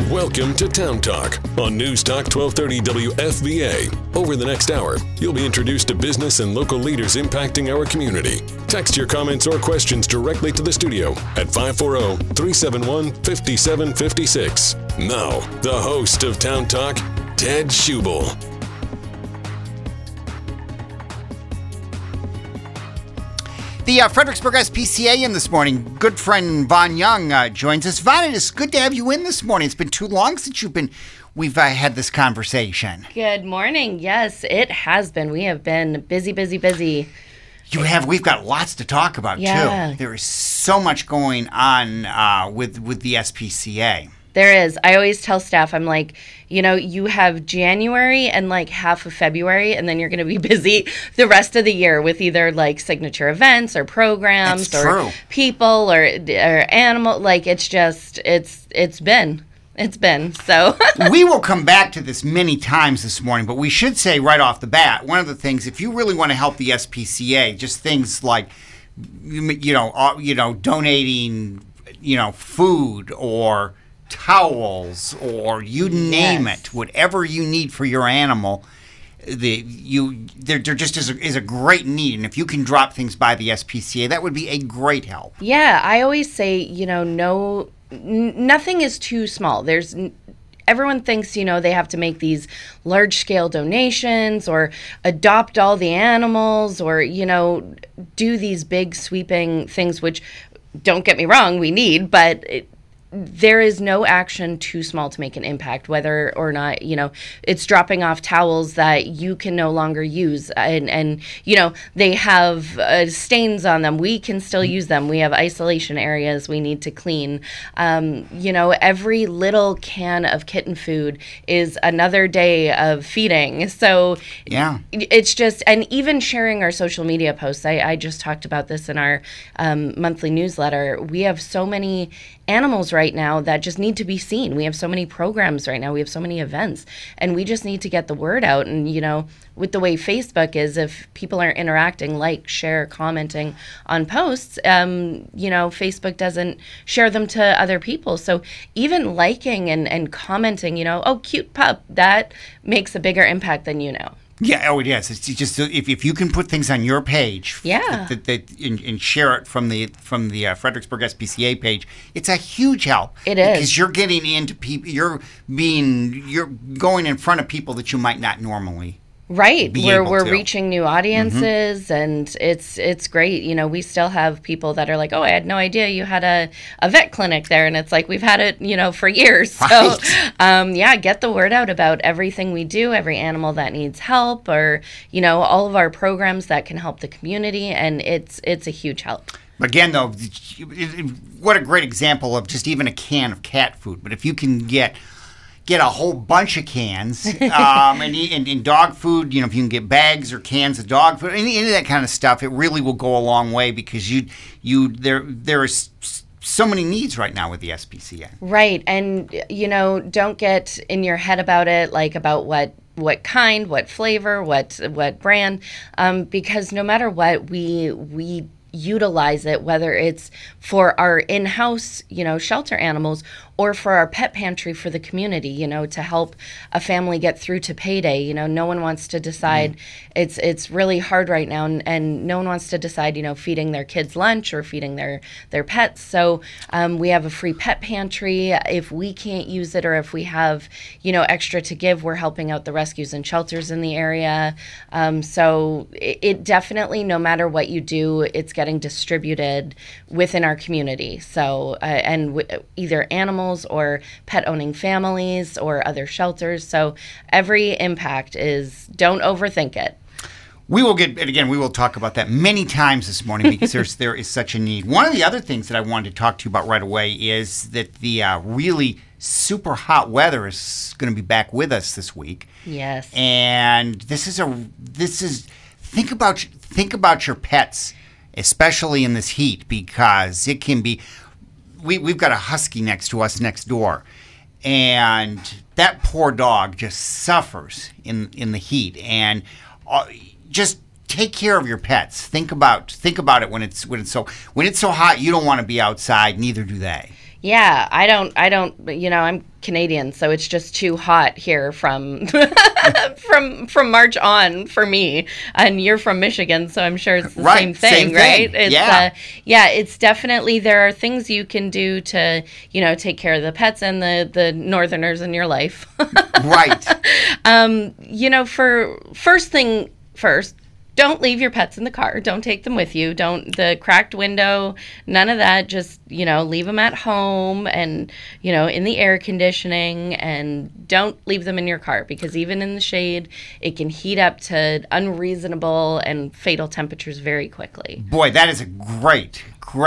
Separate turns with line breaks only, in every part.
Welcome to Town Talk on News Talk 1230 WFVA. Over the next hour, you'll be introduced to business and local leaders impacting our community. Text your comments or questions directly to the studio at 540-371-5756. Now, the host of Town Talk, Ted Schubel.
The Fredericksburg SPCA in this morning. Good friend Vaughn Young joins us. Vaughn, it is good to have you in this morning. It's been too long since we've had this conversation.
Good morning. Yes, it has been. We have been busy.
We've got lots to talk about, too. There is so much going on with the SPCA.
There is. I always tell staff, I'm like, you have January and like half of February, and then you're going to be busy the rest of the year with either like signature events or programs or people or animal. Like it's been. So
we will come back to this many times this morning, but we should say right off the bat, one of the things, if you really want to help the SPCA, just things like, donating, food or towels or you name it, whatever you need for your animal, there just is a great need, and if you can drop things by the SPCA, that would be a great help.
Yeah, I always say, nothing is too small. Everyone thinks, they have to make these large-scale donations or adopt all the animals or, do these big sweeping things, which, don't get me wrong, we need, but there is no action too small to make an impact, whether or not, it's dropping off towels that you can no longer use. And they have stains on them. We can still use them. We have isolation areas we need to clean. Every little can of kitten food is another day of feeding. So it's just, and even sharing our social media posts. I just talked about this in our monthly newsletter. We have so many animals right now that just need to be seen. We have so many programs right now. We have so many events, and we just need to get the word out. And, with the way Facebook is, if people aren't interacting, share, commenting on posts, Facebook doesn't share them to other people. So even liking and commenting, oh, cute pup, that makes a bigger impact than
Yeah, it is. It's just if you can put things on your page, and share it from the Fredericksburg SPCA page, it's a huge help.
It is,
because you're getting into people. You're going in front of people that you might not normally.
Right. We're reaching new audiences, and it's great. We still have people that are like, oh, I had no idea you had a vet clinic there. And it's like, we've had it, for years. So, get the word out about everything we do, every animal that needs help, or, all of our programs that can help the community. And it's a huge help.
Again, though, what a great example of just even a can of cat food. But if you can get a whole bunch of cans, and dog food, if you can get bags or cans of dog food, any of that kind of stuff, it really will go a long way, because there is so many needs right now with the SPCA.
Right, and don't get in your head about it, about what kind, what flavor, what brand, because no matter what, we utilize it, whether it's for our in-house, shelter animals, or for our pet pantry for the community, to help a family get through to payday. No one wants to decide, it's really hard right now, and no one wants to decide, feeding their kids lunch or feeding their pets. So we have a free pet pantry. If we can't use it, or if we have, extra to give, we're helping out the rescues and shelters in the area. So it definitely, no matter what you do, it's getting distributed within our community. So, either animals or pet-owning families or other shelters. So every impact is, don't overthink it.
We will talk about that many times this morning, because there is such a need. One of the other things that I wanted to talk to you about right away is that the really super hot weather is going to be back with us this week.
Yes.
And think about your pets, especially in this heat, because it can be. We've got a husky next to us next door, and that poor dog just suffers in the heat. And just take care of your pets. Think about it when it's so hot. You don't want to be outside. Neither do they.
Yeah, I don't, I'm Canadian, so it's just too hot here from from March on for me. And you're from Michigan, so I'm sure it's the same thing, right? It's, yeah, it's definitely, there are things you can do to, take care of the pets and the northerners in your life.
Right.
For first thing first, don't leave your pets in the car. Don't take them with you. The cracked window, none of that. Just, leave them at home and, in the air conditioning, and don't leave them in your car, because even in the shade, it can heat up to unreasonable and fatal temperatures very quickly.
Boy, that is a great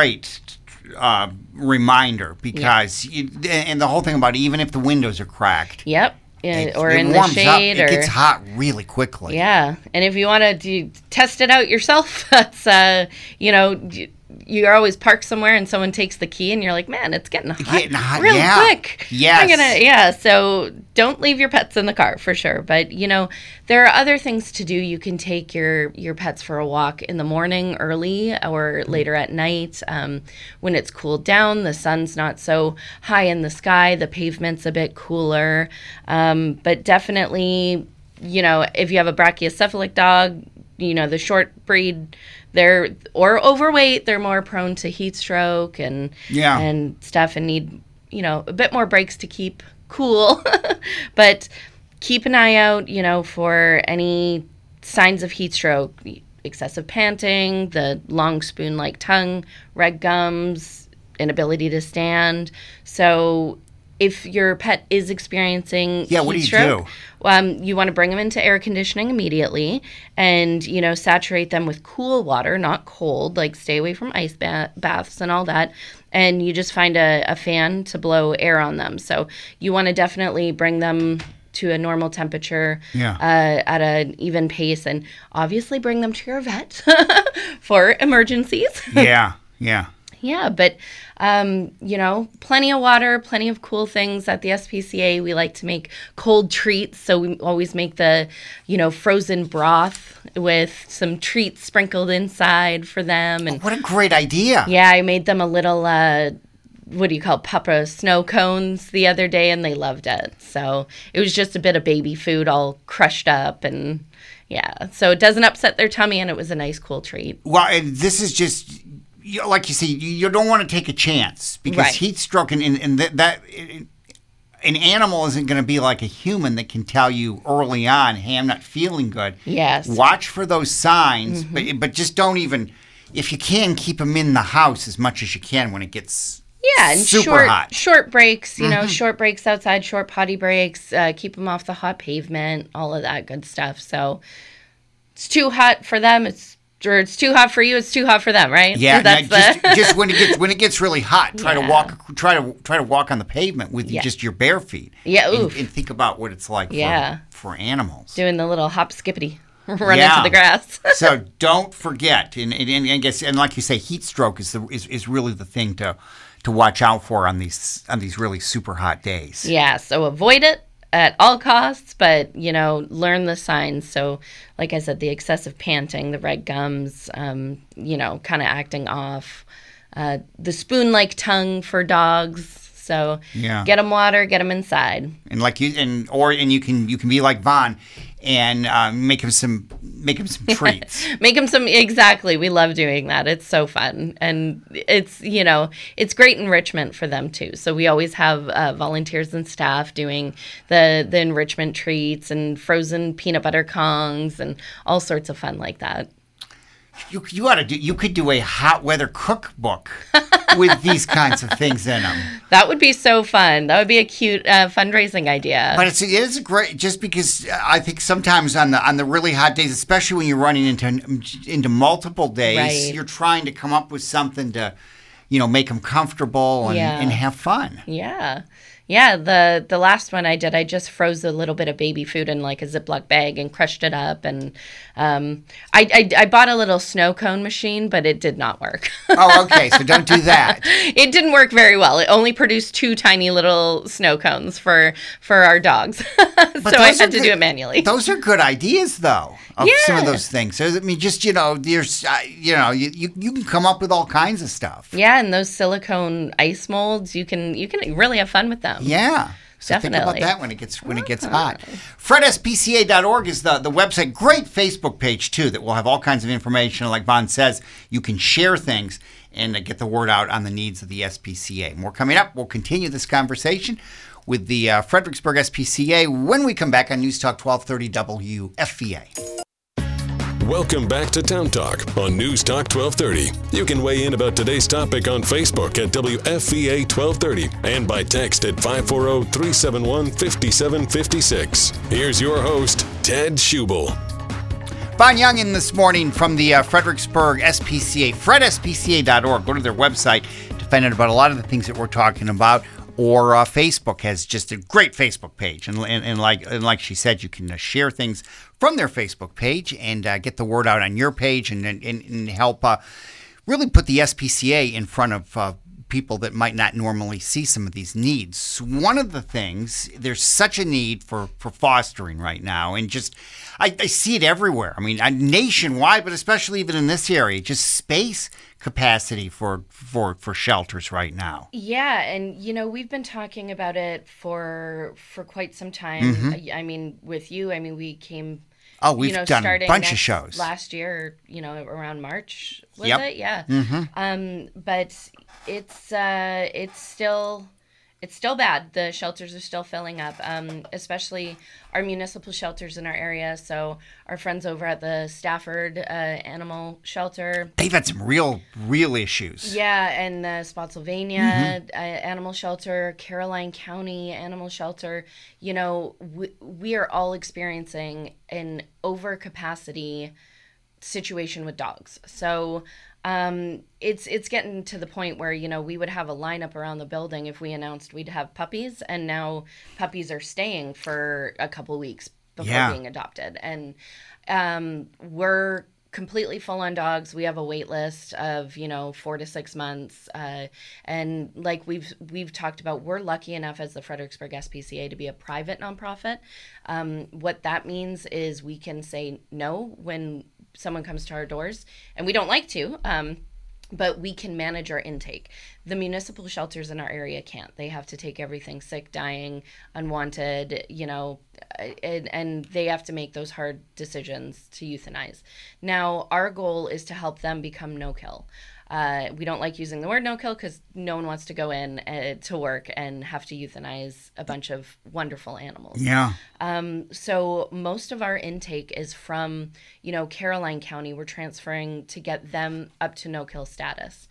reminder, because and the whole thing about it, even if the windows are cracked.
Yep. Or in the shade.
It gets hot really quickly.
Yeah. And if you want to test it out yourself, that's, you're always parked somewhere and someone takes the key and you're like, man, it's getting hot real quick.
Yes.
So don't leave your pets in the car for sure. But, there are other things to do. You can take your pets for a walk in the morning early or later at night when it's cooled down. The sun's not so high in the sky. The pavement's a bit cooler. But definitely, if you have a brachycephalic dog, the short breed, or overweight, they're more prone to heat stroke and stuff, and need, a bit more breaks to keep cool. But keep an eye out, for any signs of heat stroke, excessive panting, the long spoon-like tongue, red gums, inability to stand. So if your pet is experiencing heat stroke, you want to bring them into air conditioning immediately, and, saturate them with cool water, not cold, like stay away from ice baths and all that. And you just find a fan to blow air on them. So you want to definitely bring them to a normal temperature at an even pace, and obviously bring them to your vet for emergencies. Yeah, but, plenty of water, plenty of cool things. At the SPCA, we like to make cold treats. So we always make the, frozen broth with some treats sprinkled inside for them. And
what a great idea.
Yeah, I made them a little, Papa snow cones the other day, and they loved it. So it was just a bit of baby food all crushed up, and so it doesn't upset their tummy, and it was a nice cool treat.
Well, and this is just... like you say, you don't want to take a chance, because heat stroke and that an animal isn't going to be like a human that can tell you early on, hey, I'm not feeling good.
Yes.
Watch for those signs, but just don't even, if you can, keep them in the house as much as you can when it gets
and
super hot.
Short breaks, short breaks outside, short potty breaks, keep them off the hot pavement, all of that good stuff. So it's too hot for them, it's too hot for you, it's too hot for them, right?
Yeah, just when it gets really hot, try to walk on the pavement with just your bare feet.
Yeah,
and think about what it's like for animals.
Doing the little hop skippity, run into the grass.
So don't forget, and I guess, and like you say, heat stroke is really the thing to watch out for on these really super hot days.
Yeah, so avoid it at all costs, but, learn the signs. So, like I said, the excessive panting, the red gums, kind of acting off, the spoon-like tongue for dogs. So, get them water, get them inside. And
you can be like Vaughn and make him some treats.
Exactly. We love doing that. It's so fun, and it's it's great enrichment for them too. So we always have volunteers and staff doing the enrichment treats and frozen peanut butter Kongs and all sorts of fun like that.
You could do a hot weather cookbook with these kinds of things in them.
That would be so fun. That would be a cute fundraising idea.
But it is great, just because I think sometimes on the really hot days, especially when you're running into multiple days, you're trying to come up with something to, make them comfortable and have fun.
Yeah. Yeah, the last one I did, I just froze a little bit of baby food in like a Ziploc bag and crushed it up. And I bought a little snow cone machine, but it did not work.
Oh, okay. So don't do that.
It didn't work very well. It only produced 2 tiny little snow cones for our dogs. So I had to do it manually.
Those are good ideas, though, of some of those things. So, I mean, just, there's, you can come up with all kinds of stuff.
Yeah, and those silicone ice molds, you can really have fun with them.
Yeah. So
Definitely.
think about that when it gets hot. FredSPCA.org is the website. Great Facebook page, too, that will have all kinds of information. Like Vaughn says, you can share things and get the word out on the needs of the SPCA. More coming up. We'll continue this conversation with the Fredericksburg SPCA when we come back on News Talk 1230 WFVA.
Welcome back to Town Talk on News Talk 1230. You can weigh in about today's topic on Facebook at WFVA 1230 and by text at 540-371-5756. Here's your host, Ted Schubel.
Vaughn Young in this morning from the Fredericksburg SPCA, FredSPCA.org. Go to their website to find out about a lot of the things that we're talking about. Or Facebook has just a great Facebook page. And like she said, you can share things from their Facebook page and get the word out on your page and help really put the SPCA in front of people that might not normally see some of these needs. One of the things, there's such a need for fostering right now. And just, I see it everywhere. I mean, nationwide, but especially even in this area, just space capacity for shelters right now.
Yeah, and we've been talking about it for quite some time.
Mm-hmm.
I mean, with you, we came.
Oh, we've done a bunch of shows
last year. Around March was
Yep.
it? Yeah.
Mm-hmm.
But it's still bad. The shelters are still filling up, especially our municipal shelters in our area. So our friends over at the Stafford Animal Shelter.
They've had some real issues.
Yeah, and the Spotsylvania Animal Shelter, Caroline County Animal Shelter. We are all experiencing an overcapacity situation with dogs. So it's getting to the point where we would have a lineup around the building if we announced we'd have puppies, and now puppies are staying for a couple weeks before being adopted, and we're completely full on dogs. We have a wait list of 4 to 6 months, and like we've talked about, we're lucky enough as the Fredericksburg SPCA to be a private nonprofit. What that means is we can say no when someone comes to our doors, and we don't like to, but we can manage our intake. The municipal shelters in our area can't. They have to take everything sick, dying, unwanted, and they have to make those hard decisions to euthanize. Now, our goal is to help them become no-kill. We don't like using the word no-kill because no one wants to go in to work and have to euthanize a bunch of wonderful animals.
Yeah.
So most of our intake is from, Caroline County. We're transferring to get them up to no-kill status.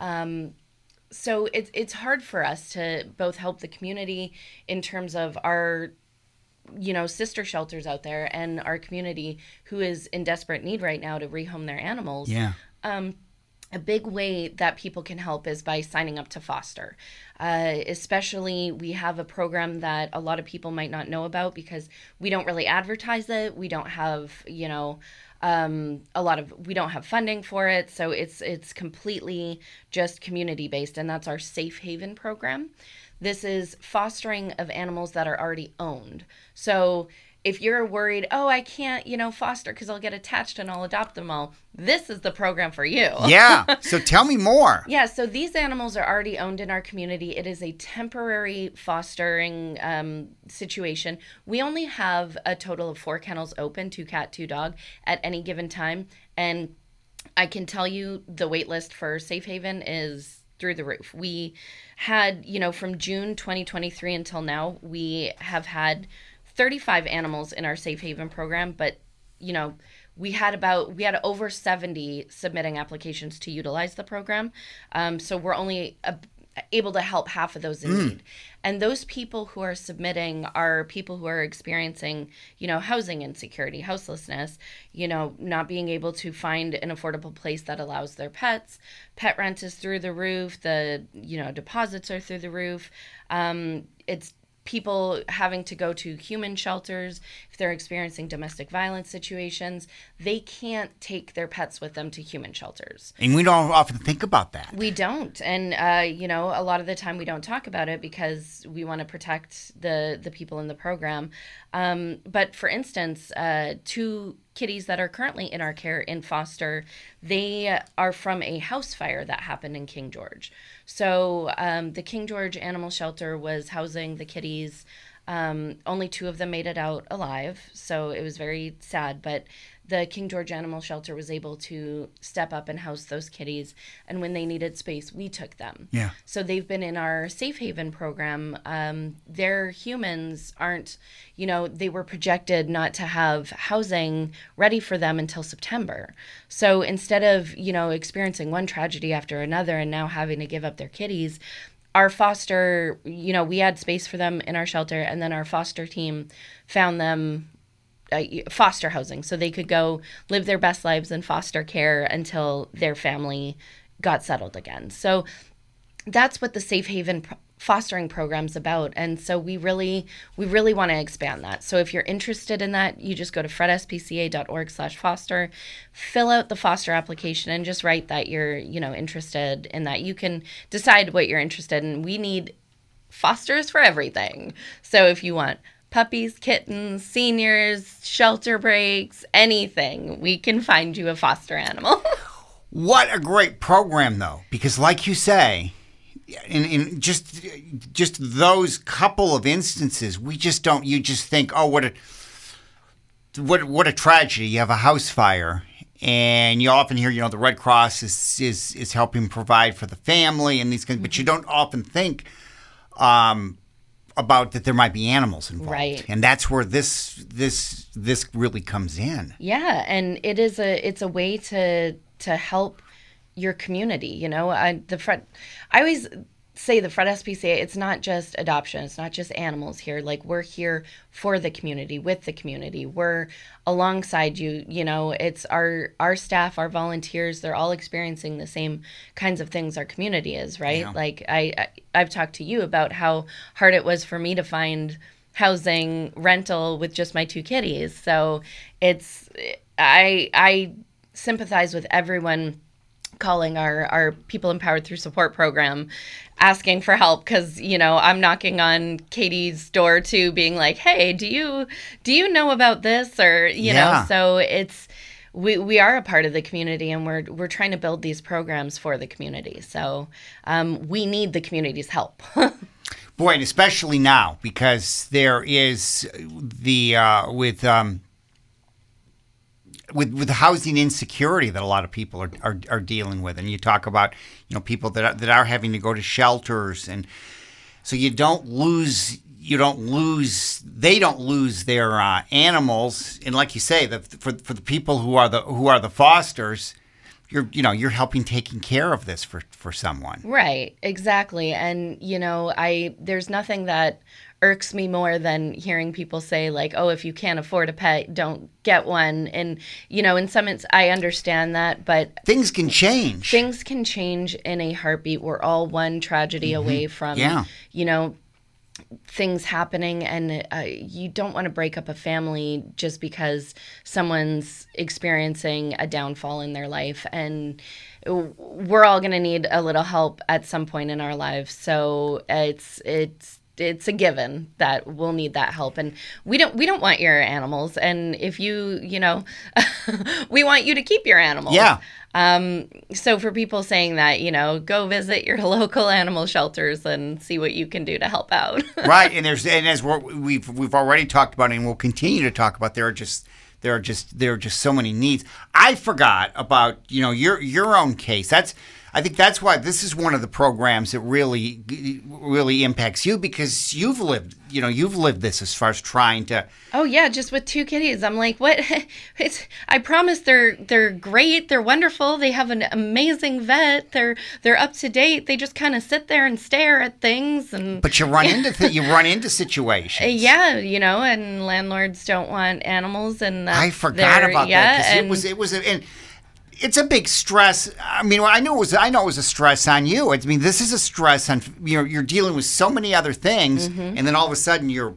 So it's hard for us to both help the community in terms of our sister shelters out there and our community who is in desperate need right now to rehome their animals.
Yeah.
A big way that people can help is by signing up to foster. Especially, we have a program that a lot of people might not know about because we don't really advertise it. We don't have, we don't have funding for it. So it's completely just community based, and that's our Safe Haven program. This is fostering of animals that are already owned. So if you're worried, I can't, foster because I'll get attached and I'll adopt them all, this is the program for you.
Yeah. So tell me more.
Yeah. So these animals are already owned in our community. It is a temporary fostering situation. We only have a total of 4 kennels open, 2 cat, 2 dog at any given time. And I can tell you the wait list for Safe Haven is through the roof. We had, from June 2023 until now, we have had 35 animals in our Safe Haven program, but we had over 70 submitting applications to utilize the program. So we're only able to help half of those in need. And those people who are submitting are people who are experiencing, housing insecurity, houselessness, not being able to find an affordable place that allows their pets. Pet rent is through the roof. The, deposits are through the roof. It's people having to go to human shelters if they're experiencing domestic violence situations. They can't take their pets with them to human shelters.
And we don't often think about that.
We don't. And, a lot of the time we don't talk about it because we want to protect the people in the program. But for instance, 2 kitties that are currently in our care in foster, they are from a house fire that happened in King George. So the King George Animal Shelter was housing the kitties. Only 2 of them made it out alive, so it was very sad. But the King George Animal Shelter was able to step up and house those kitties. And when they needed space, we took them.
Yeah.
So they've been in our Safe Haven program. Their humans aren't, they were projected not to have housing ready for them until September. So instead of, experiencing one tragedy after another and now having to give up their kitties, our foster, we had space for them in our shelter, and then our foster team found them foster housing so they could go live their best lives in foster care until their family got settled again. So that's what the Safe Haven fostering program's about. And so we really want to expand that. So if you're interested in that, you just go to fredspca.org/foster, fill out the foster application, and just write that you're, interested in that. You can decide what you're interested in. We need fosters for everything. So if you want puppies, kittens, seniors, shelter breaks, anything, we can find you a foster animal.
What a great program, though, because like you say, in just those couple of instances, we just don't. You just think, oh, what a tragedy! You have a house fire, and you often hear, the Red Cross is helping provide for the family and these kinds, but you don't often think about that there might be animals involved,
right? And
that's where this really comes in.
Yeah, and it's a way to help your community. I always say the Fred SPCA, it's not just adoption, it's not just animals here. Like, we're here for the community, with the community. We're alongside you. It's our staff, our volunteers, they're all experiencing the same kinds of things our community is, right? Yeah. Like I've talked to you about how hard it was for me to find housing rental with just my 2 kitties. So I sympathize with everyone calling our People Empowered Through Support program, asking for help, because I'm knocking on Katie's door too, being like, hey, do you know about this, or know? So it's we are a part of the community, and we're trying to build these programs for the community. So we need the community's help.
Boy, and especially now, because there is with the housing insecurity that a lot of people are dealing with, and you talk about people that are having to go to shelters, and so they don't lose their animals, and like you say, for the people who are the fosters, you're helping taking care of this for someone.
Right, exactly. And there's nothing that irks me more than hearing people say, like, oh, if you can't afford a pet, don't get one. And in some instances, I understand that, but
things can change.
Things can change in a heartbeat. We're all one tragedy away from things happening, and you don't want to break up a family just because someone's experiencing a downfall in their life. And we're all going to need a little help at some point in our lives. So it's a given that we'll need that help, and we don't want your animals. And if you we want you to keep your animals.
Yeah.
So for people saying that, go visit your local animal shelters and see what you can do to help out.
Right, and as we've already talked about, and we'll continue to talk about, there are just so many needs. I forgot about your own case. I think that's why this is one of the programs that really impacts you, because you've lived this as far as trying to.
Oh yeah, just with 2 kitties. I'm like, what? I promise they're great. They're wonderful. They have an amazing vet. They're up to date. They just kind of sit there and stare at things, and.
But you run into situations.
Yeah, and landlords don't want animals, and
I forgot about that, because it's a big stress. I mean, I know it was a stress on you. I mean, this is a stress on you're dealing with so many other things, and then all of a sudden you're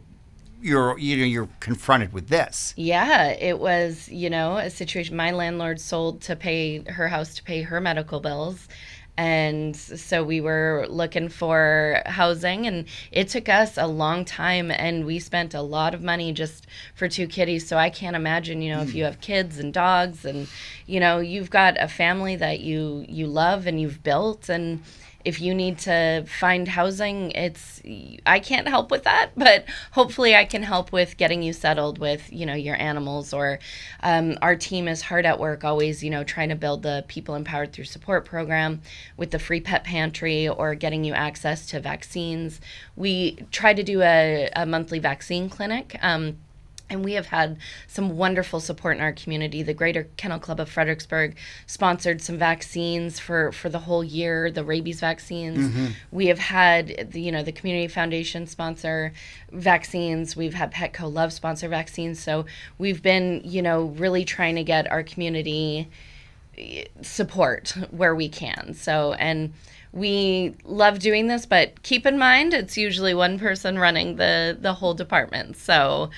confronted with this.
Yeah, it was a situation. My landlord sold to pay her house to pay her medical bills. And so we were looking for housing, and it took us a long time, and we spent a lot of money just for 2 kitties. So I can't imagine, if you have kids and dogs, and, you've got a family that you love and you've built, and if you need to find housing, I can't help with that, but hopefully I can help with getting you settled with, your animals, or our team is hard at work always, trying to build the People Empowered Through Support program with the free pet pantry, or getting you access to vaccines. We try to do a monthly vaccine clinic. And we have had some wonderful support in our community. The Greater Kennel Club of Fredericksburg sponsored some vaccines for the whole year, the rabies vaccines. Mm-hmm. We have had the Community Foundation sponsor vaccines. We've had Petco Love sponsor vaccines. So we've been, really trying to get our community support where we can. So, and we love doing this, but keep in mind it's usually one person running the whole department. So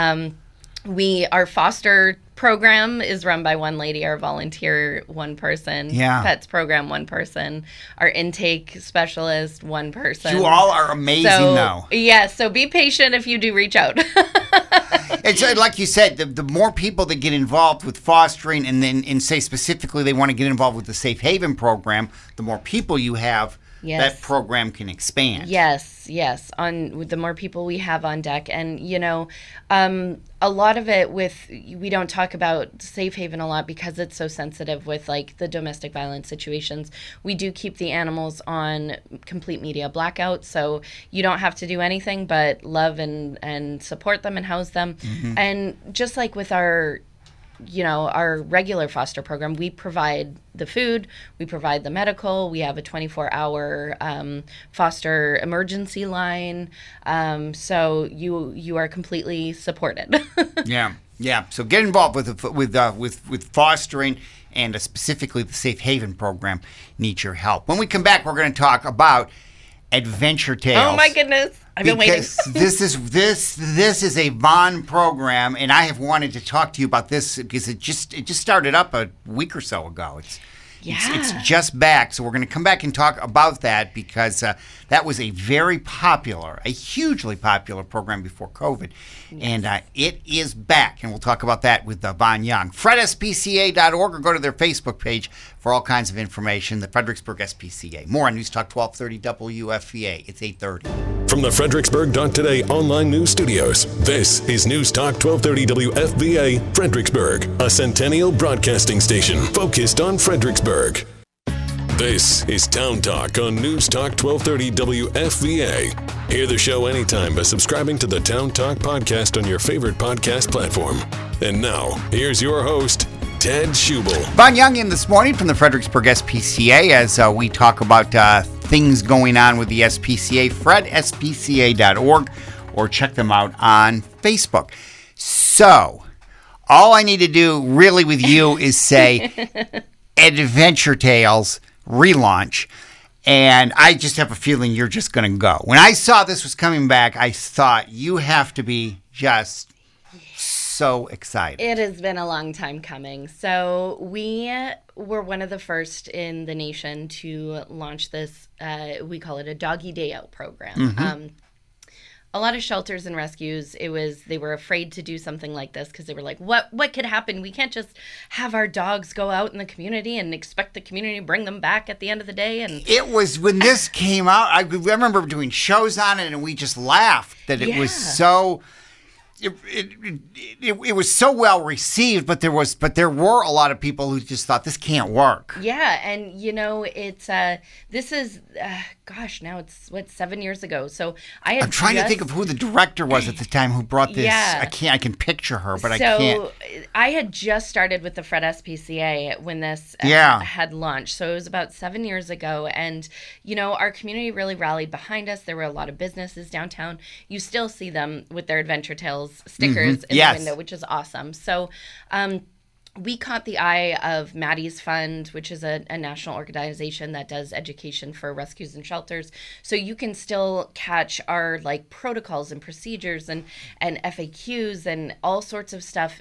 our foster program is run by one lady, our volunteer one person, pets program one person, our intake specialist one person.
You all are amazing though.
Yeah, so be patient if you do reach out.
It's like you said, the more people that get involved with fostering, and say specifically they want to get involved with the Safe Haven program, the more people you have, that program can expand.
Yes. With the more people we have on deck, and a lot of it we don't talk about Safe Haven a lot because it's so sensitive with like the domestic violence situations. We do keep the animals on complete media blackout, so you don't have to do anything but love and support them and house them. Mm-hmm. And just like with our regular foster program, we provide the food, we provide the medical, we have a 24-hour foster emergency line, so you are completely supported.
Yeah. So get involved with fostering, and specifically the Safe Haven program needs your help. When we come back, we're going to talk about Adventure Tales.
Oh my goodness. I've been waiting.
this is a Vaughn program, and I have wanted to talk to you about this because it just started up a week or so ago. It's just back, so we're going to come back and talk about that, because that was a hugely popular program before COVID, and it is back, and we'll talk about that with Vaughn Young. FredSPCA.org, or go to their Facebook page for all kinds of information. The Fredericksburg SPCA. More on News Talk 1230 WFVA. It's 8:30.
From the Fredericksburg.Today online news studios, this is News Talk 1230 WFVA, Fredericksburg, a centennial broadcasting station focused on Fredericksburg. This is Town Talk on News Talk 1230 WFVA. Hear the show anytime by subscribing to the Town Talk podcast on your favorite podcast platform. And now, here's your host, Ted Schubel.
Vaughn Young in this morning from the Fredericksburg SPCA as we talk about things going on with the SPCA. FredSPCA.org, or check them out on Facebook. So, all I need to do really with you is say Adventure Tales relaunch, and I just have a feeling you're just going to go. When I saw this was coming back, I thought you have to be just so excited.
It has been a long time coming. So we were one of the first in the nation to launch this, we call it a Doggy Day Out program. Mm-hmm. A lot of shelters and rescues, they were afraid to do something like this because they were like, what could happen? We can't just have our dogs go out in the community and expect the community to bring them back at the end of the day. And
it was, when this came out, I remember doing shows on it, and we just laughed that it was so it was so well received, but there were a lot of people who just thought this can't work.
Yeah, and it's this is now it's 7 years ago. So I'm
trying to think of who the director was at the time who brought this. Yeah. I can picture her, but I can't.
So I had just started with the Fred SPCA when this had launched. So it was about 7 years ago, and our community really rallied behind us. There were a lot of businesses downtown. You still see them with their Adventure Tales stickers in the window, which is awesome. So we caught the eye of Maddie's Fund, which is a national organization that does education for rescues and shelters. So you can still catch our protocols and procedures and FAQs and all sorts of stuff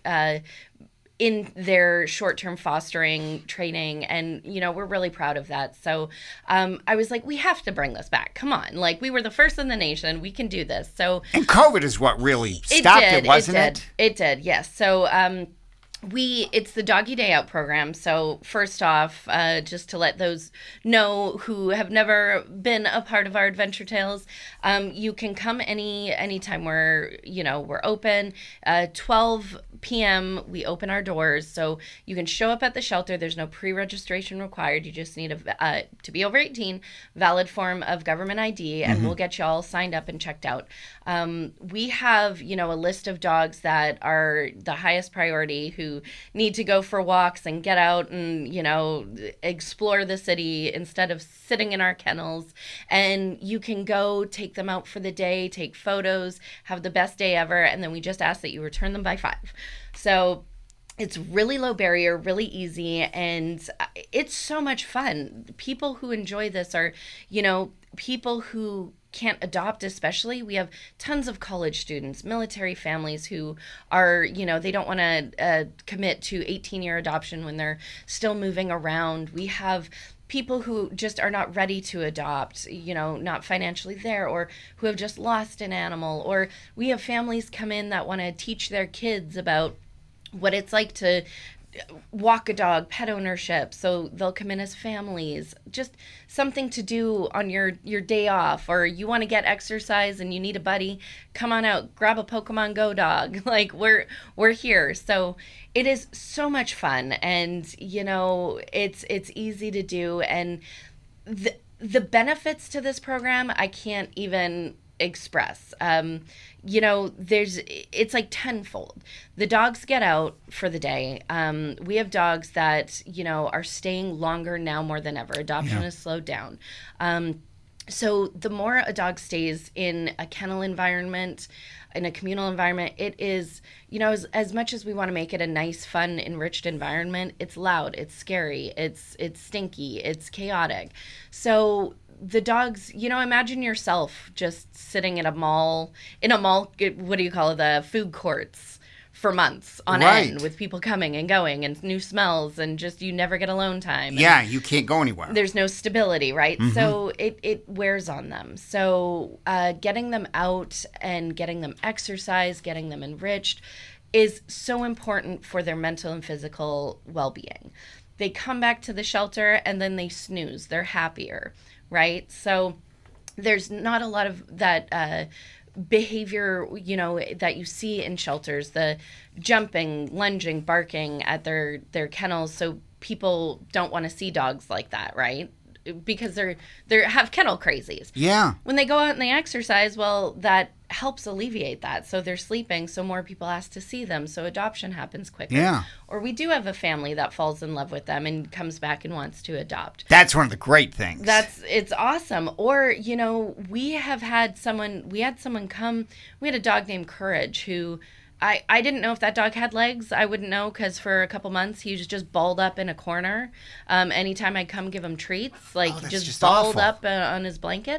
in their short-term fostering training, and we're really proud of that. So I was like, we have to bring this back. Come on, we were the first in the nation. We can do this. So
and COVID is what really stopped it, wasn't it?
It did, yes. So it's the Doggy Day Out program. So first off, just to let those know who have never been a part of our Adventure Tales, you can come anytime we're open. 12 p.m. we open our doors, so you can show up at the shelter. There's no pre-registration required. You just need to be over 18, valid form of government ID, and we'll get you all signed up and checked out. We have a list of dogs that are the highest priority who need to go for walks and get out and explore the city instead of sitting in our kennels. And you can go take them out for the day, take photos, have the best day ever, and then we just ask that you return them by 5. So it's really low barrier, really easy, and it's so much fun. People who enjoy this are, people who can't adopt, especially. We have tons of college students, military families who are, they don't want to commit to 18-year adoption when they're still moving around. We have people who just are not ready to adopt, not financially there, or who have just lost an animal. Or we have families come in that want to teach their kids about what it's like to walk a dog, pet ownership. So they'll come in as families, just something to do on your day off, or you want to get exercise and you need a buddy, come on out, grab a Pokemon Go dog. We're here. So it is so much fun, and it's easy to do, and the benefits to this program I can't even express. It's like tenfold. The dogs get out for the day. We have dogs that, are staying longer now more than ever. Adoption has slowed down. So the more a dog stays in a kennel environment, in a communal environment, it is, as much as we want to make it a nice, fun, enriched environment, it's loud, it's scary, it's stinky, it's chaotic. So the dogs, imagine yourself just sitting in a mall, what do you call it, the food courts for months on end, with people coming and going and new smells, and just you never get alone time.
Yeah, you can't go anywhere.
There's no stability, right? So it wears on them. So getting them out and getting them exercise, getting them enriched is so important for their mental and physical well-being. They come back to the shelter and then they snooze. They're happier, right? So there's not a lot of that behavior, that you see in shelters, the jumping, lunging, barking at their kennels. So people don't want to see dogs like that, right? Because they have kennel crazies.
Yeah.
When they go out and they exercise, well, that helps alleviate that. So they're sleeping, so more people ask to see them. So adoption happens quicker.
Yeah.
Or we do have a family that falls in love with them and comes back and wants to adopt.
That's one of the great things.
It's awesome. Or, we had someone come, we had a dog named Courage who, I didn't know if that dog had legs. I wouldn't know, because for a couple months he was just balled up in a corner. Anytime I'd come give him treats, just balled up on his blanket.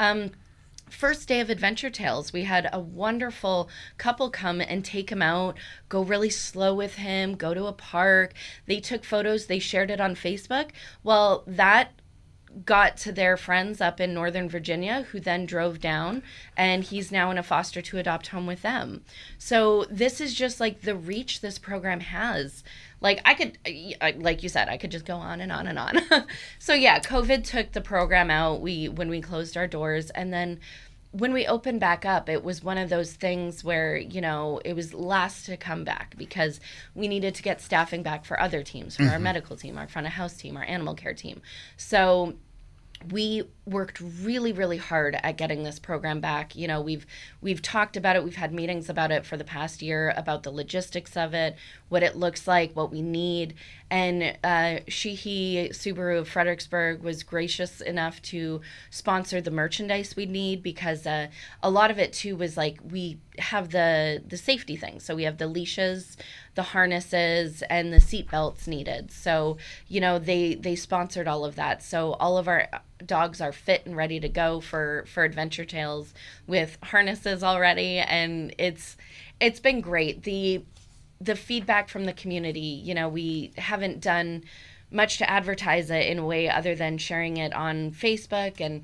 First day of Adventure Tales, we had a wonderful couple come and take him out, go really slow with him, go to a park. They took photos, they shared it on Facebook. Well, that got to their friends up in Northern Virginia, who then drove down, and he's now in a foster to adopt home with them. So this is just the reach this program has. I could, like you said, I could just go on and on and on. So yeah, COVID took the program out when we closed our doors, and then when we opened back up, it was one of those things where, it was last to come back because we needed to get staffing back for other teams, for our medical team, our front of house team, our animal care team. So we worked really, really hard at getting this program back. We've talked about it. We've had meetings about it for the past year, about the logistics of it, what it looks like, what we need. And She/He Subaru of Fredericksburg was gracious enough to sponsor the merchandise we need because a lot of it too was like we have the safety things. So we have the leashes, the harnesses, and the seat belts needed. So, they sponsored all of that. So all of our dogs are fit and ready to go for Adventure Tales with harnesses already. And it's been great. The feedback from the community, we haven't done much to advertise it in a way other than sharing it on Facebook and,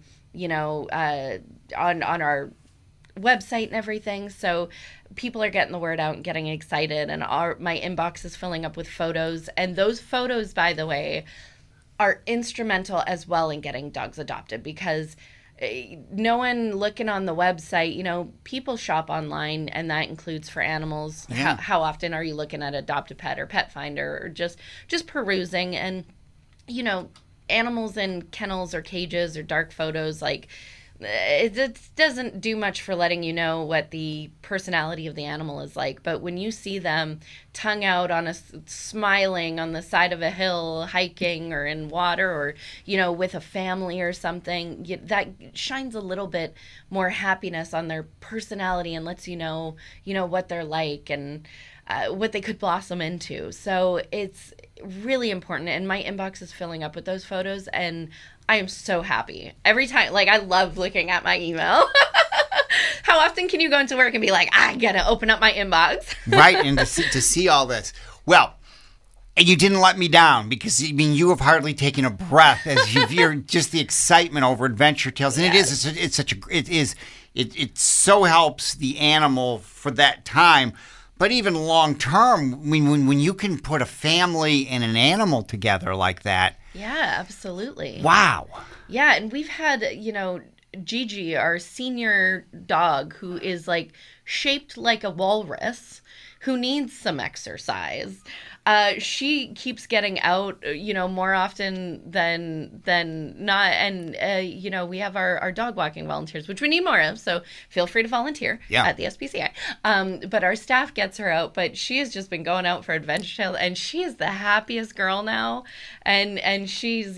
on our website and everything. So people are getting the word out and getting excited, and my inbox is filling up with photos. And those photos, by the way, are instrumental as well in getting dogs adopted because no one looking on the website, people shop online, and that includes for animals.
Yeah.
How often are you looking at Adopt a Pet or Pet Finder or just perusing? And, animals in kennels or cages or dark photos, like, it doesn't do much for letting you know what the personality of the animal is like. But when you see them tongue out smiling on the side of a hill, hiking or in water, or, with a family or something, that shines a little bit more happiness on their personality and lets you know what they're like and what they could blossom into. So it's really important. And my inbox is filling up with those photos, and I am so happy every time. Like, I love looking at my email. How often can you go into work and be like, I gotta open up my inbox?
Right, and to see all this. Well, and you didn't let me down because, you have hardly taken a breath as you hear just the excitement over Adventure Tales. And
Yes.
it so helps the animal for that time. But even long term, when you can put a family and an animal together like that.
Yeah, absolutely.
Wow.
Yeah, and we've had, Gigi, our senior dog, who is like shaped like a walrus, who needs some exercise. She keeps getting out, more often than not. And, we have our dog walking volunteers, which we need more of. So feel free to volunteer at the SPCA. But our staff gets her out. But she has just been going out for Adventure Tales, and she is the happiest girl now. And she's,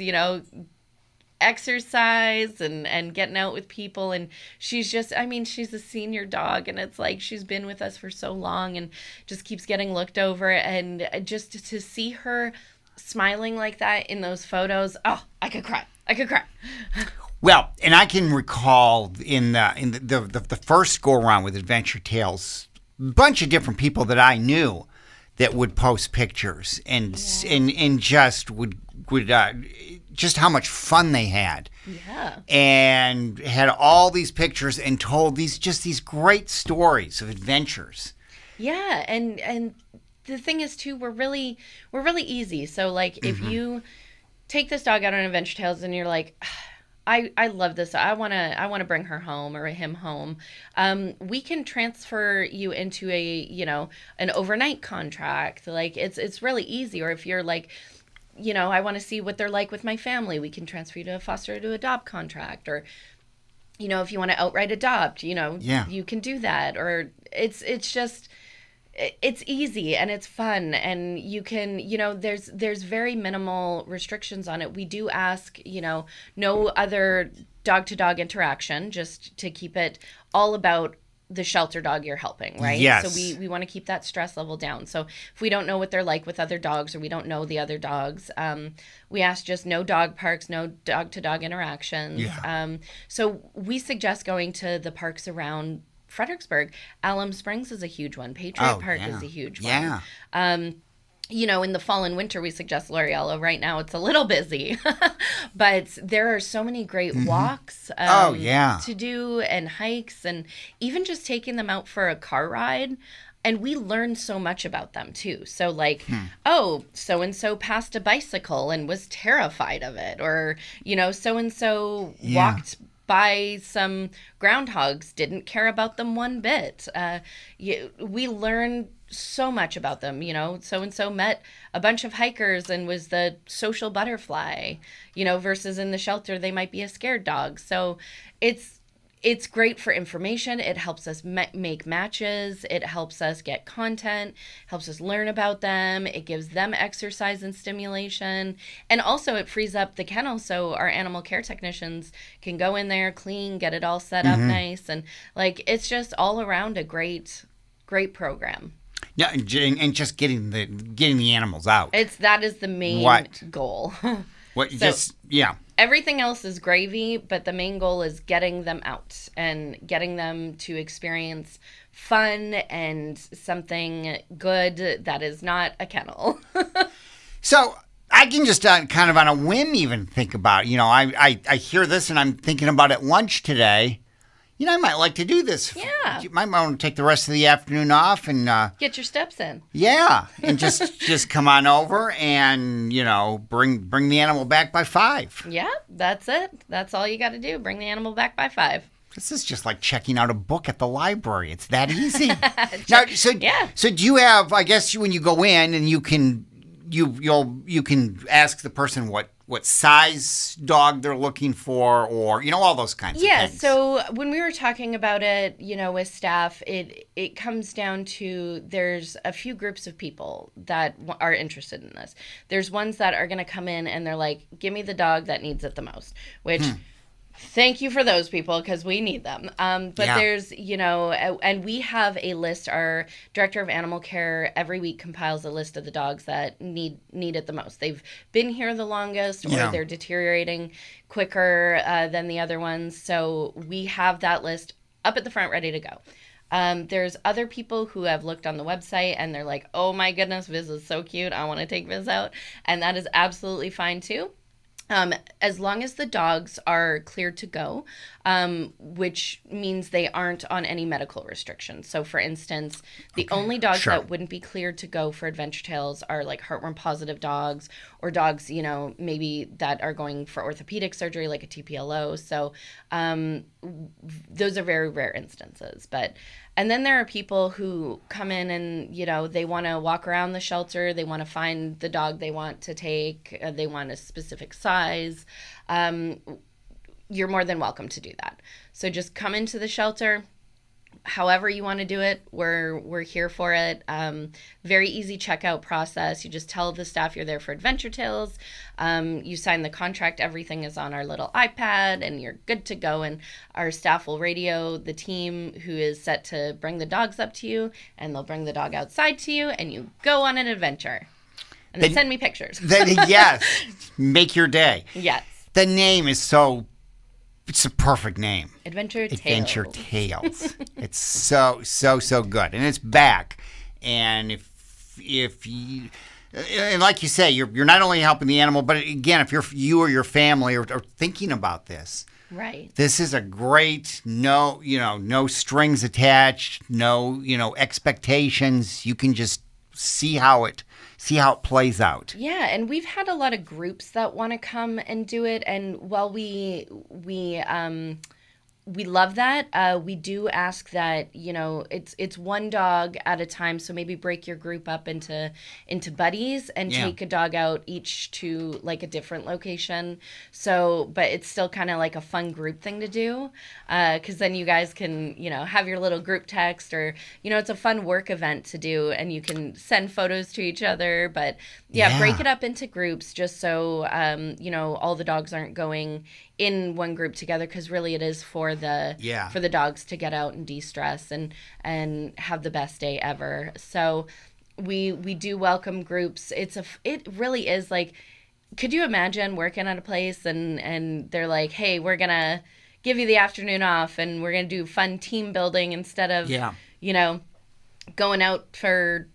exercise and getting out with people, and she's just, she's a senior dog, and it's like she's been with us for so long and just keeps getting looked over, and just to see her smiling like that in those photos, I could cry.
Well, and I can recall in the first go around with Adventure Tales, a bunch of different people that I knew that would post pictures and just would just how much fun they had.
Yeah.
And had all these pictures and told these great stories of adventures.
Yeah, and the thing is too, we're really easy. So like if you take this dog out on Adventure Tales and you're like, I love this. I want to bring her home or him home. We can transfer you into an overnight contract. Like it's really easy. Or if you're like, I want to see what they're like with my family, we can transfer you to a foster to adopt contract. Or, if you want to outright adopt, you can do that. Or it's easy and it's fun, and you can, there's very minimal restrictions on it. We do ask, no other dog to dog interaction, just to keep it all about the shelter dog you're helping, right?
Yes.
So we want to keep that stress level down. So if we don't know what they're like with other dogs, or we don't know the other dogs, we ask just no dog parks, no dog to dog interactions.
Yeah.
So we suggest going to the parks around Fredericksburg. Alum Springs is a huge one. Patriot Park is a huge one.
Yeah.
In the fall and winter, we suggest L'Oreal. Right now, it's a little busy, but there are so many great walks to do, and hikes, and even just taking them out for a car ride. And we learn so much about them, too. So, like, so-and-so passed a bicycle and was terrified of it. Or, so-and-so walked by some groundhogs, didn't care about them one bit. We learn so much about them. So-and-so met a bunch of hikers and was the social butterfly, versus in the shelter, they might be a scared dog. So it's great for information. It helps us make matches. It helps us get content, helps us learn about them. It gives them exercise and stimulation. And also it frees up the kennel so our animal care technicians can go in there, clean, get it all set up nice. And it's just all around a great program.
Yeah, and just getting the animals out.
That is the main goal. Everything else is gravy, but the main goal is getting them out and getting them to experience fun and something good that is not a kennel.
So I can just kind of on a whim even think about, I hear this and I'm thinking about at lunch today. I might like to do this.
Yeah.
You might want to take the rest of the afternoon off and
get your steps in.
Yeah, and just come on over and bring the animal back by 5.
Yeah, that's it. That's all you got to do. Bring the animal back by 5.
This is just like checking out a book at the library. It's that easy. So do you have? I guess when you go in and you can ask the person what size dog they're looking for, or all those kinds of things.
Yeah, so when we were talking about it, with staff, it comes down to there's a few groups of people that are interested in this. There's ones that are going to come in and they're like, give me the dog that needs it the most, which thank you for those people because we need them. There's, and we have a list. Our director of animal care every week compiles a list of the dogs that need it the most. They've been here the longest, or they're deteriorating quicker than the other ones. So we have that list up at the front ready to go. There's other people who have looked on the website and they're like, oh my goodness, Viz is so cute. I want to take Viz out. And that is absolutely fine too. As long as the dogs are cleared to go, which means they aren't on any medical restrictions. So, for instance, the only dogs that wouldn't be cleared to go for Adventure Tales are like heartworm positive dogs, or dogs, maybe that are going for orthopedic surgery, like a TPLO. So, those are very rare instances. And then there are people who come in and, they want to walk around the shelter. They want to find the dog they want to take. They want a specific size. You're more than welcome to do that. So just come into the shelter. However you want to do it, we're here for it. Very easy checkout process. You just tell the staff you're there for Adventure Tales. You sign the contract. Everything is on our little iPad, and you're good to go. And our staff will radio the team who is set to bring the dogs up to you, and they'll bring the dog outside to you, and you go on an adventure. And then send me pictures.
Yes. Make your day.
Yes.
The name is it's a perfect name.
Adventure
Tales. It's so good, and it's back. And if you, and like you say, you're not only helping the animal, but again, if you or your family are thinking about this,
right?
This is a great no strings attached, no expectations. You can just see how it plays out.
Yeah, and we've had a lot of groups that want to come and do it, and while we love that, we do ask that it's one dog at a time. So maybe break your group up into buddies and take a dog out each to like a different location. So, but it's still kind of like a fun group thing to do, because then you guys can have your little group text, or it's a fun work event to do, and you can send photos to each other. But break it up into groups just so all the dogs aren't going in one group together, because really it is for the dogs to get out and de-stress and have the best day ever. So we do welcome groups. It really is like, could you imagine working at a place and they're like, hey, we're gonna give you the afternoon off and we're gonna do fun team building instead of going out for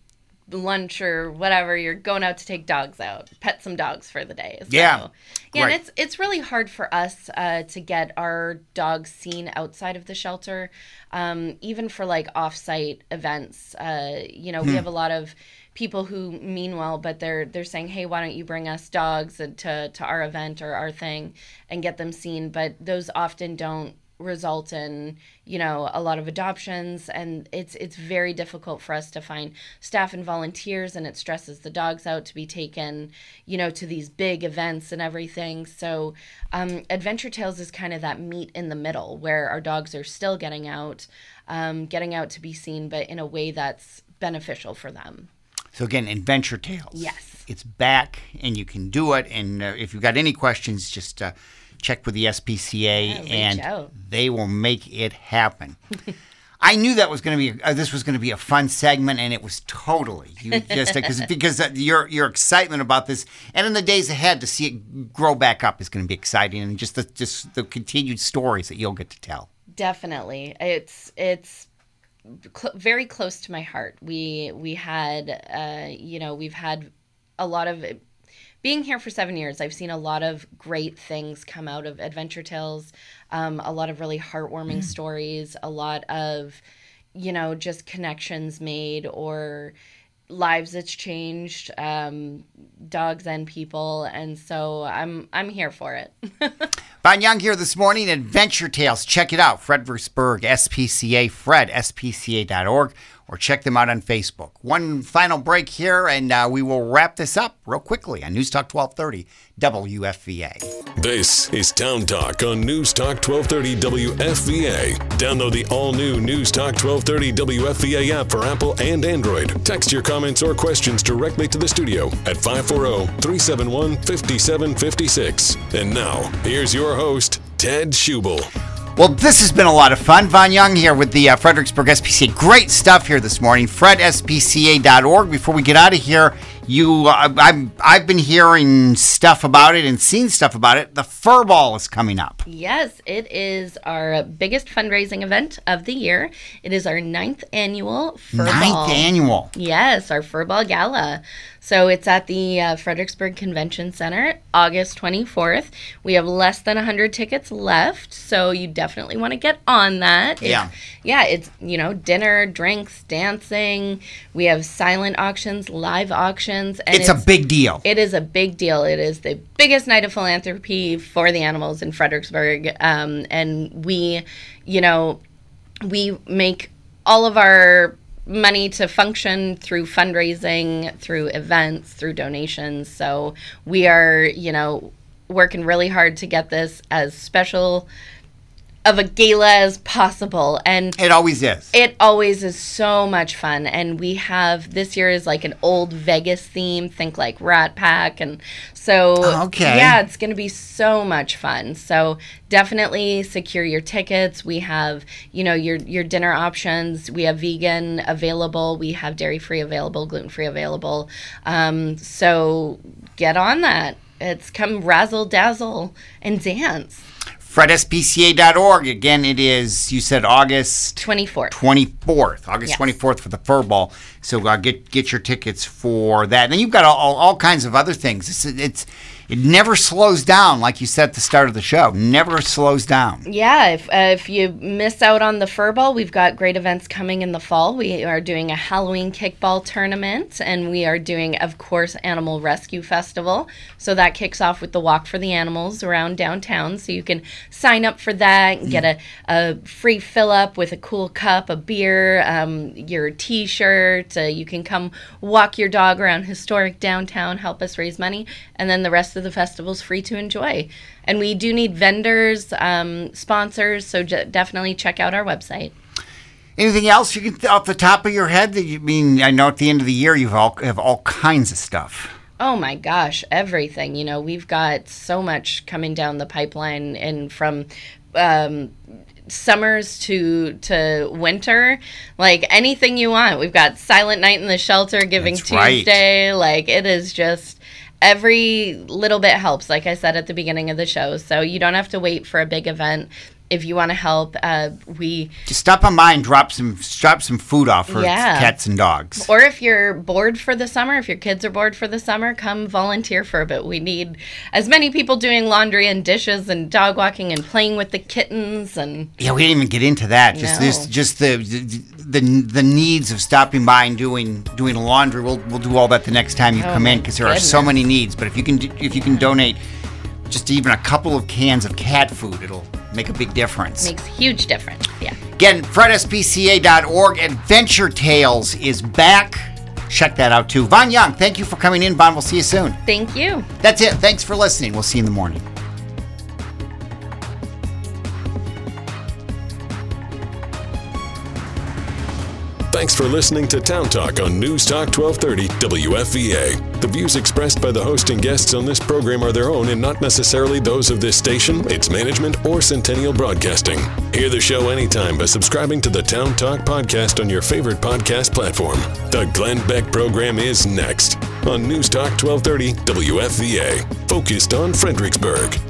lunch or whatever, you're going out to take dogs out, pet some dogs for the day. So,
Yeah,
and
right.
it's really hard for us to get our dogs seen outside of the shelter, even for like off-site events. We have a lot of people who mean well, but they're saying, hey, why don't you bring us dogs to our event or our thing and get them seen? But those often don't result in a lot of adoptions, and it's very difficult for us to find staff and volunteers, and it stresses the dogs out to be taken to these big events and everything. So Adventure Tales is kind of that meet in the middle where our dogs are still getting out to be seen, but in a way that's beneficial for them.
So again, Adventure Tales.
Yes.
It's back, and you can do it. And if you've got any questions, just check with the SPCA, and
out.
They will make it happen. I knew that was going to be this was going to be a fun segment, and it was totally. You just because your excitement about this, and in the days ahead to see it grow back up is going to be exciting, and just the continued stories that you'll get to tell.
Definitely, it's very close to my heart. We had we've had a lot of. Being here for 7 years, I've seen a lot of great things come out of Adventure Tales, a lot of really heartwarming stories, a lot of, just connections made or lives that's changed, dogs and people, and so I'm here for it.
Bon Young here this morning, Adventure Tales. Check it out, Fredericksburg SPCA, Fred, spca.org, or check them out on Facebook. One final break here, and we will wrap this up real quickly on News Talk 1230 WFVA.
This is Town Talk on News Talk 1230 WFVA. Download the all-new News Talk 1230 WFVA app for Apple and Android. Text your comments or questions directly to the studio at 540-371-5756. And now, here's your host, Ted Schubel.
Well, this has been a lot of fun. Von Young here with the Fredericksburg SPCA. Great stuff here this morning. FredSPCA.org. Before we get out of here, I've been hearing stuff about it and seen stuff about it. The Fur Ball is coming up.
Yes, it is our biggest fundraising event of the year. It is our 9th annual Fur Ball.
9th annual.
Yes, our Fur Ball Gala. So it's at the Fredericksburg Convention Center, August 24th. We have less than 100 tickets left, so you definitely want to get on that. It's dinner, drinks, dancing. We have silent auctions, live auctions. And
it's a big deal.
It is a big deal. It is the biggest night of philanthropy for the animals in Fredericksburg. And we make all of our money to function through fundraising, through events, through donations. So we are, working really hard to get this as special of a gala as possible. And
it always is.
It always is so much fun. And we have, this year is like an old Vegas theme, think like Rat Pack. And so, it's going to be so much fun. So definitely secure your tickets. We have, your dinner options. We have vegan available. We have dairy-free available, gluten-free available. So get on that. It's come razzle dazzle and dance.
FredSPCA.org. Again, it is, you said August
24th.
August 24th for the Fur Ball. So get your tickets for that. And then you've got all kinds of other things. It never slows down, like you said at the start of the show. Never slows down.
Yeah, if you miss out on the Fur Ball, we've got great events coming in the fall. We are doing a Halloween kickball tournament, and we are doing, of course, Animal Rescue Festival. So that kicks off with the Walk for the Animals around downtown. So you can sign up for that and get a free fill-up with a cool cup, a beer, your T-shirt. You can come walk your dog around historic downtown, help us raise money, and then the rest of the festival's free to enjoy. And we do need vendors, sponsors, so definitely check out our website.
Anything else you can, off the top of your head, that you mean? I know at the end of the year you have all kinds of stuff.
Oh my gosh, everything. We've got so much coming down the pipeline, and from summers to winter, like anything you want. We've got Silent Night in the Shelter, Giving
That's Tuesday.
Right. Like, it is just every little bit helps, like I said at the beginning of the show. So you don't have to wait for a big event. if you want to help, we
just stop on by and drop some food off for cats and dogs.
Or if you're bored for the summer, if your kids are bored for the summer, come volunteer for a bit. We need as many people doing laundry and dishes and dog walking and playing with the kittens and.
Yeah, we didn't even get into that. Just the needs of stopping by and doing laundry. We'll do all that the next time you come in, because there are so many needs. But if you can donate just even a couple of cans of cat food, it'll make a big difference.
Makes a huge difference, yeah.
Again, fredspca.org. Adventure Tales is back. Check that out, too. Vaughn Young, thank you for coming in. Vaughn, we'll see you soon.
Thank you.
That's it. Thanks for listening. We'll see you in the morning.
Thanks for listening to Town Talk on News Talk 1230 WFVA. The views expressed by the host and guests on this program are their own and not necessarily those of this station, its management, or Centennial Broadcasting. Hear the show anytime by subscribing to the Town Talk podcast on your favorite podcast platform. The Glenn Beck program is next on News Talk 1230 WFVA, focused on Fredericksburg.